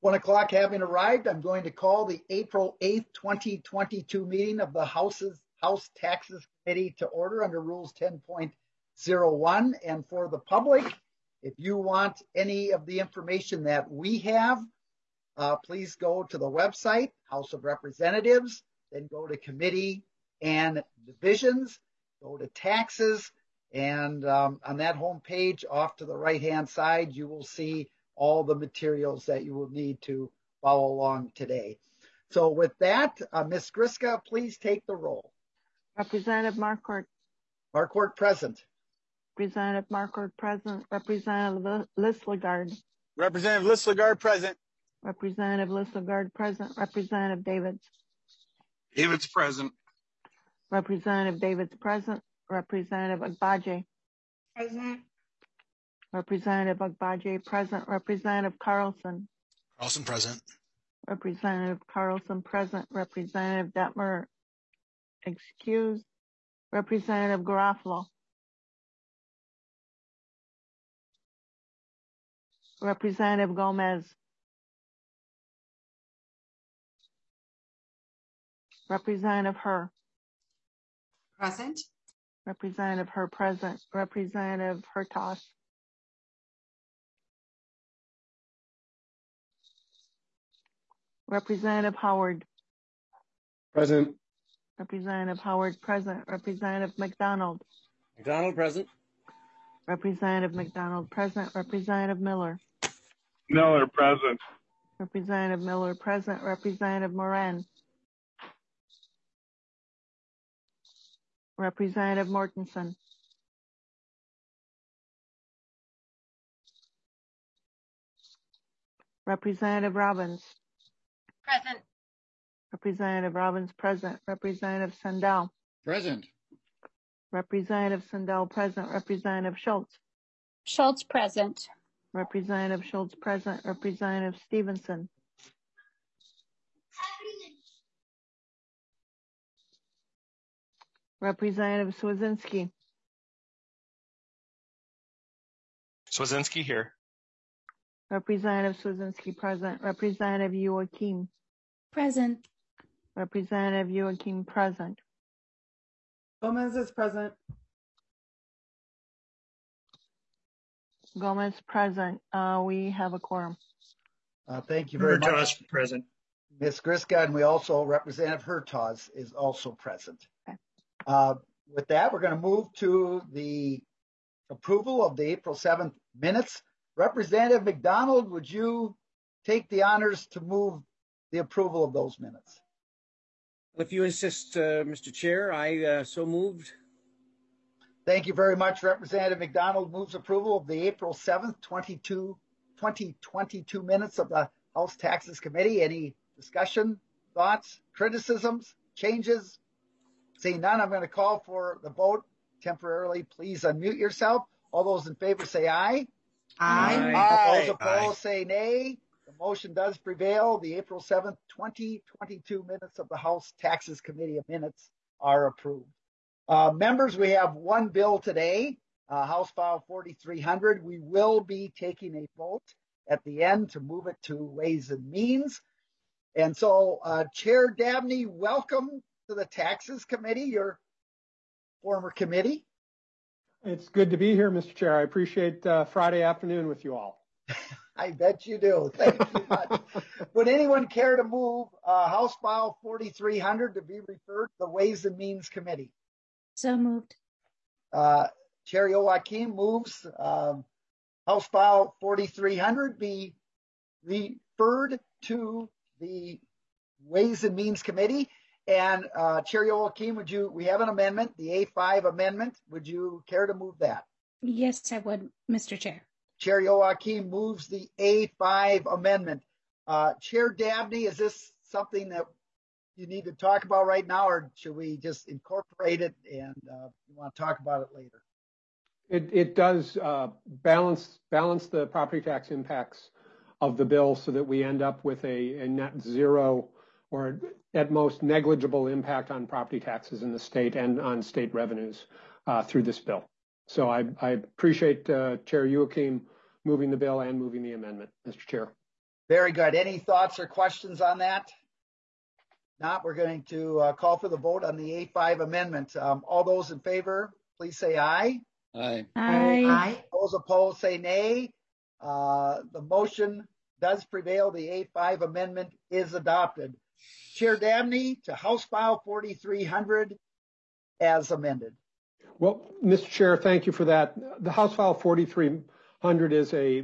1 o'clock having arrived, I'm going to call the April 8th, 2022 meeting of the House Taxes Committee to order under Rules 10.01. And for the public, if you want any of the information that we have, please go to the website, House of Representatives, then go to Committee and Divisions, go to Taxes, and on that home page off to the right-hand side, you will see all the materials that you will need to follow along today. So with that, Ms. Griska, please take the roll. Representative Marquardt. Marquardt present. Representative Marquardt present. Representative Listlegard. Representative Listlegard present. Representative Listlegard present. Representative Davids. Davids present. Representative Davids present. Representative Agbaje. Present. Representative Agbaje present. Representative Carlson. Carlson present. Representative Carlson present. Representative Detmer excused. Representative Garofalo. Representative Gomez. Representative Herr. Present. Representative Herr present. Representative Hertaus. Representative Howard. Present. Representative Howard present. Representative McDonald. McDonald present. Representative McDonald present. Representative Miller. Miller present. Representative Miller present. Representative Moran. Representative Mortensen. Representative Robbins. Present. Representative Robbins present. Representative Sandell. Present. Representative Sandell present. Representative Schultz. Schultz present. Representative Schultz present. Representative Stevenson. Representative Swazinski. Swazinski here. Representative Swazinski present. Representative Joachim. Present. Representative Joachim present. Gomez is present. Gomez present. We have a quorum. Thank you very much. Hertaus present. Ms. Griska, and we also, Representative Hertaus is also present. Okay. With that, we're going to move to the approval of the April 7th minutes. Representative McDonald, would you take the honors to move the approval of those minutes? If you insist, Mr. Chair, I so moved. Thank you very much. Representative McDonald moves approval of the April 7th, 2022 minutes of the House Taxes Committee. Any discussion, thoughts, criticisms, changes? Seeing none, I'm going to call for the vote temporarily. Please unmute yourself. All those in favor say aye. Aye. Those opposed say nay. The motion does prevail. The April 7th, 2022 minutes of the House Taxes Committee minutes are approved. Members, we have one bill today, House File 4300. We will be taking a vote at the end to move it to Ways and Means. And so, Chair Dabney, welcome to the Taxes Committee, your former committee. It's good to be here, Mr. Chair. I appreciate Friday afternoon with you all. I bet you do. Thank you much. Would anyone care to move House File 4300 to be referred to the Ways and Means Committee? So moved. Chair Joachim moves House File 4300 be referred to the Ways and Means Committee. And Chair Joachim, we have an amendment, the A5 amendment. Would you care to move that? Yes, I would, Mr. Chair. Chair Joachim moves the A5 amendment. Chair Dabney, is this something that you need to talk about right now, or should we just incorporate it and you want to talk about it later? It does balance the property tax impacts of the bill so that we end up with a net zero or at most negligible impact on property taxes in the state and on state revenues through this bill. So I appreciate Chair Joachim moving the bill and moving the amendment, Mr. Chair. Very good. Any thoughts or questions on that? Not, we're going to call for the vote on the A5 amendment. All those in favor, please say aye. Aye. Aye. Those opposed, say nay. The motion does prevail. The A5 amendment is adopted. Chair Dabney to House File 4300 as amended. Well, Mr. Chair, thank you for that. The House File 4300 is a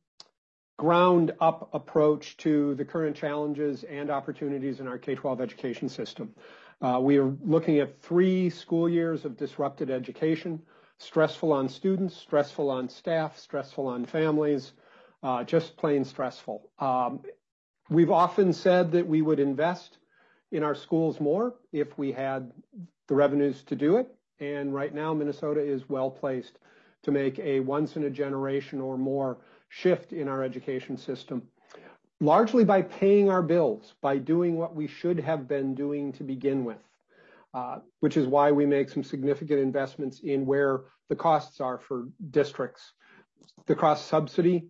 ground-up approach to the current challenges and opportunities in our K-12 education system. We are looking at 3 school years of disrupted education, stressful on students, stressful on staff, stressful on families, just plain stressful. We've often said that we would invest in our schools more if we had the revenues to do it. And right now, Minnesota is well placed to make a once-in-a-generation or more shift in our education system, largely by paying our bills, by doing what we should have been doing to begin with, which is why we make some significant investments in where the costs are for districts. The cross-subsidy,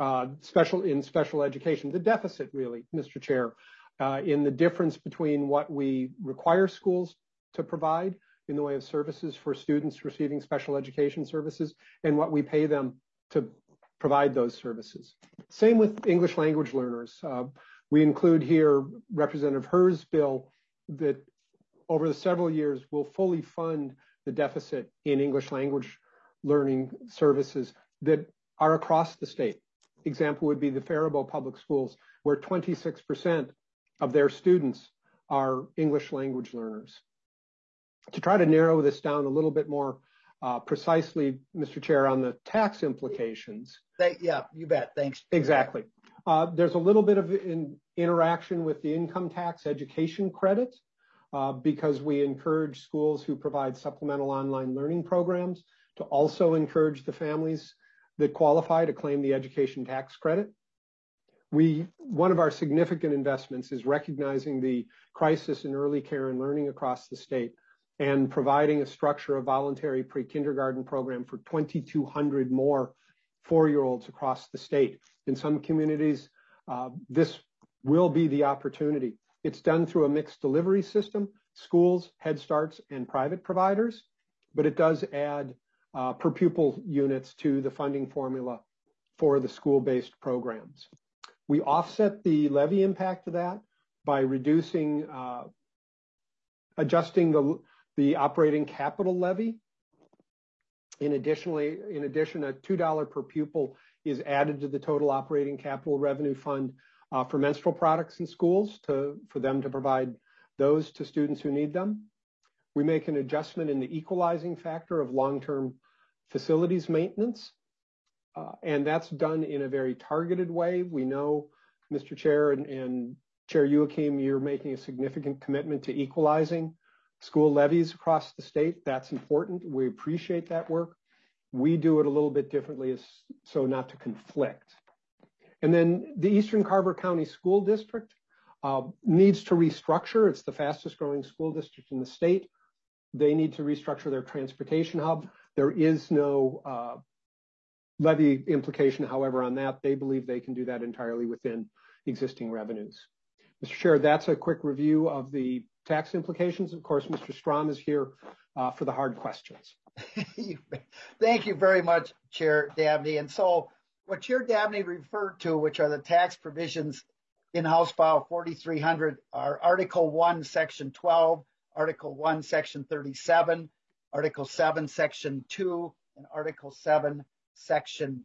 special education, the deficit really, Mr. Chair, in the difference between what we require schools to provide in the way of services for students receiving special education services and what we pay them to provide those services. Same with English language learners. We include here Representative Herr's bill that over the several years will fully fund the deficit in English language learning services that are across the state. Example would be the Faribault Public Schools, where 26% of their students are English language learners. To try to narrow this down a little bit more precisely, Mr. Chair, on the tax implications. Yeah, you bet. Thanks. Exactly. There's a little bit of an interaction with the income tax education credit because we encourage schools who provide supplemental online learning programs to also encourage the families that qualify to claim the education tax credit. One of our significant investments is recognizing the crisis in early care and learning across the state and providing a structure of voluntary pre-kindergarten program for 2,200 more 4-year-olds across the state. In some communities, this will be the opportunity. It's done through a mixed delivery system, schools, Head Starts, and private providers, but it does add per pupil units to the funding formula for the school-based programs. We offset the levy impact of that by reducing, adjusting the operating capital levy. In addition, a $2 per pupil is added to the total operating capital revenue fund for menstrual products in schools for them to provide those to students who need them. We make an adjustment in the equalizing factor of long-term facilities maintenance, and that's done in a very targeted way. We know, Mr. Chair and Chair Youakim, you're making a significant commitment to equalizing school levies across the state. That's important. We appreciate that work. We do it a little bit differently so not to conflict. And then the Eastern Carver County School District needs to restructure. It's the fastest growing school district in the state. They need to restructure their transportation hub. There is no levy implication, however, on that. They believe they can do that entirely within existing revenues. Mr. Chair, that's a quick review of the tax implications. Of course, Mr. Strom is here for the hard questions. Thank you very much, Chair Dabney. And so what Chair Dabney referred to, which are the tax provisions in House File 4300, are Article 1, Section 12, Article 1, Section 37, Article 7, Section 2, and Article 7, Section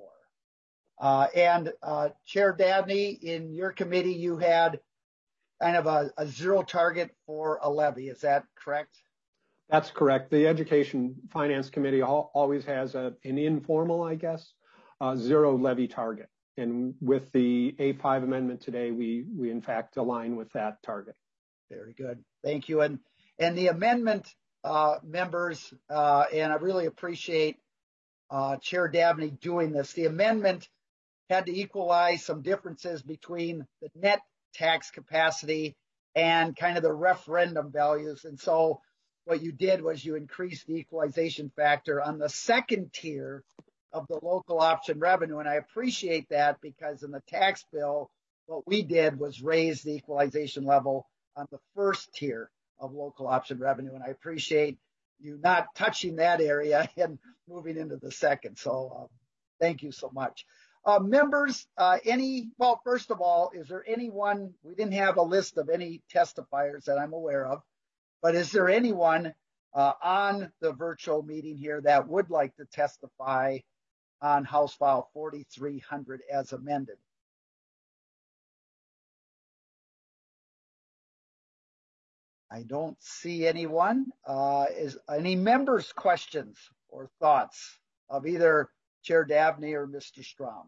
4. Chair Dabney, in your committee, you had kind of a zero target for a levy. Is that correct? That's correct. The Education Finance Committee always has an informal, I guess, zero levy target. And with the A5 amendment today, we in fact align with that target. Very good. Thank you. And the amendment members, and I really appreciate Chair Dabney doing this. The amendment had to equalize some differences between the net tax capacity and kind of the referendum values. And so what you did was you increased the equalization factor on the second tier of the local option revenue. And I appreciate that because in the tax bill, what we did was raise the equalization level on the first tier of local option revenue. And I appreciate you not touching that area and moving into the second. So thank you so much. Members, first of all, is there anyone, we didn't have a list of any testifiers that I'm aware of, but is there anyone on the virtual meeting here that would like to testify on House File 4300 as amended? I don't see anyone. Is any members' questions or thoughts of either Chair Dabney or Mr. Strom?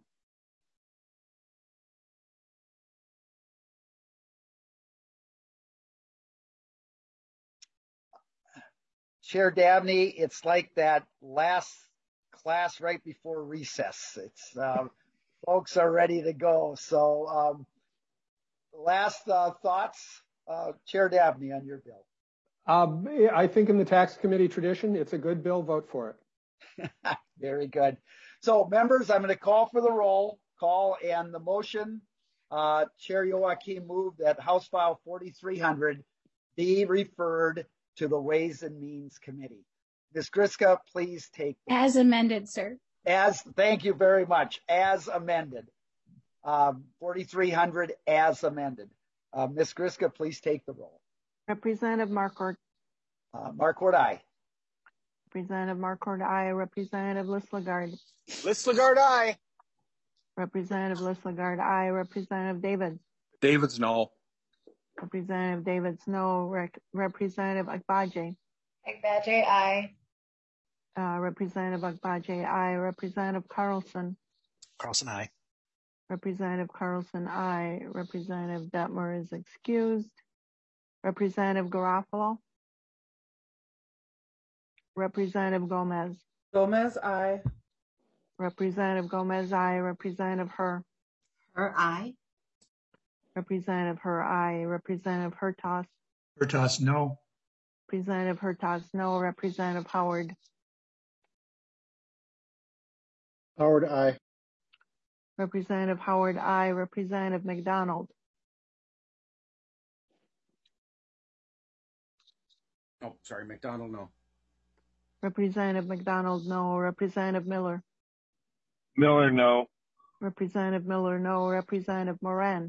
Chair Dabney, it's like that last class right before recess. It's folks are ready to go. So last thoughts, Chair Dabney, on your bill. I think in the tax committee tradition, it's a good bill. Vote for it. Very good. So members, I'm going to call for the roll call and the motion. Chair Joachim moved that House File 4300 be referred to the Ways and Means Committee. Ms. Griska, please take. As amended, sir. Thank you very much. As amended. 4300 as amended. Ms. Griska, please take the roll. Representative Marquardt. Marquardt, aye. Representative Marquardt, aye. Representative Listlegard. Listlegard, aye. Representative Listlegard, aye. Representative Davids. Davids, no. Representative Davids, no. Representative Agbaje. Agbaje, aye. Representative Agbaje, aye. Representative Carlson. Carlson, aye. Representative Carlson, aye. Representative Detmer is excused. Representative Garofalo. Representative Gomez. Gomez, aye. Representative Gomez, aye. Representative Her. Her, aye. Representative Her, aye. Representative Hertas. Hertas, no. Representative Hertas, no. Representative Howard. Howard, aye. Representative Howard, aye. Representative McDonald. Oh, sorry, McDonald, no. Representative McDonald, no. Representative Miller. Miller, no. Representative Miller, no. Representative Moran.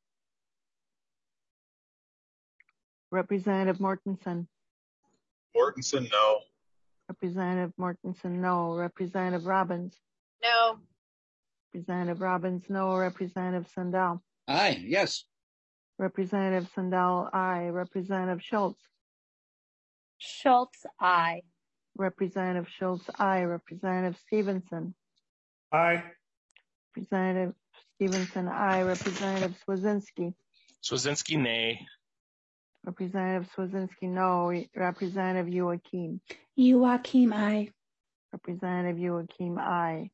Representative Mortensen. Mortensen, no. Representative Mortensen, no. Representative Robbins. No. Representative Robbins, no. Representative Sandell. Aye, yes. Representative Sandell, aye. Representative Schultz. Schultz, aye. Representative Schultz, aye. Representative Stevenson. Aye. Representative Stevenson, aye. Representative Swazinski. Swazinski, nay. Representative Swazinski, no. Representative Joachim. Joachim, aye. Representative Joachim, aye.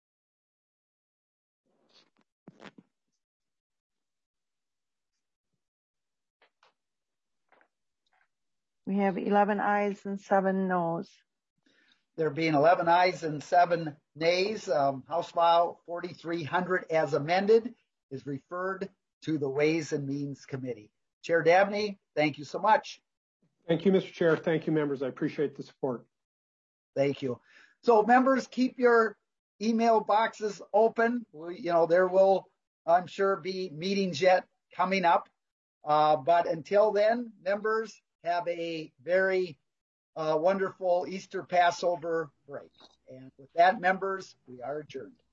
We have 11 ayes and 7 noes. There being 11 ayes and 7 nays, House File 4300 as amended is referred to the Ways and Means Committee. Chair Dabney, thank you so much. Thank you, Mr. Chair. Thank you, members. I appreciate the support. Thank you. So members, keep your email boxes open. There will, I'm sure, be meetings yet coming up. But until then, members, have a very wonderful Easter Passover break. And with that, members, we are adjourned.